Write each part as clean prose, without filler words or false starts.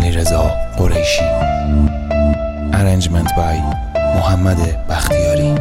علیرضا قریشی. Arrangement by محمد بختیاری.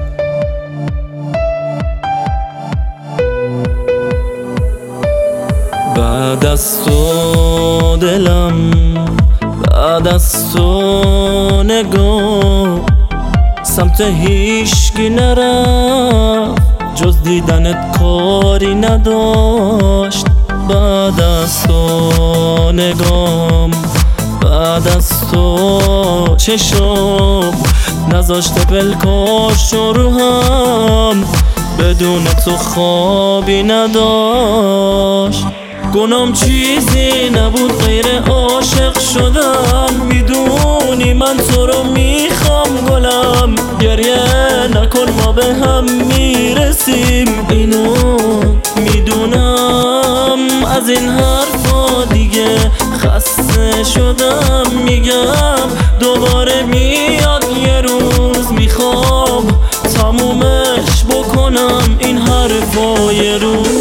بعد از تو دلم، بعد از تو نگاه، سمت هیچکی نرفت جز دیدنت کاری نداشت. بعد از تو نگام، بعد از تو چشم، نذاشته پلکاش رو هم، بدون تو خوابی نداشت. گنام چیزی نبود غیر عاشق شدن، میدونی من تو رو میخوام گلم. گریه نکن ما به هم میرسیم، اینو میدونم. از این حرفا دیگه خسته شدم، میگم دوباره میاد یه روز، میخوام تمومش بکنم این حرفا یه روز.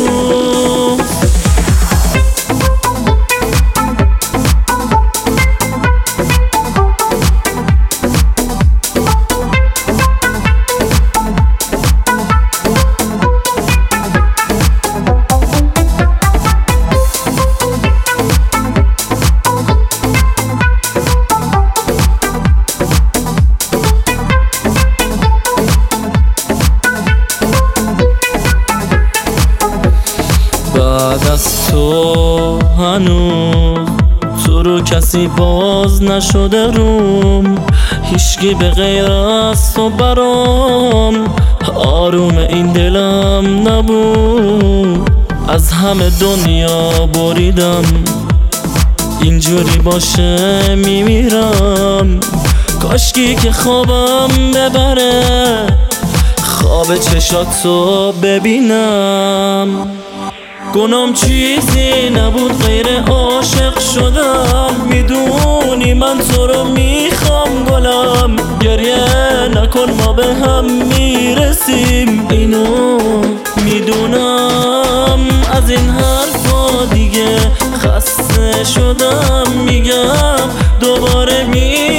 بعد از تو هنوز تو رو کسی باز نشده روم، هیچکی به غیر از تو برام آروم این دلم نبود. از همه دنیا بریدم، اینجوری باشه میمیرم. کاشکی که خوابم ببره، خواب چشاتو ببینم. گنام چیزی نبود غیر عاشق شدم، میدونی من تو رو میخوام گلم. گریه نکن ما به هم میرسیم، اینو میدونم. از این حرفا دیگه خسته شدم، میگم دوباره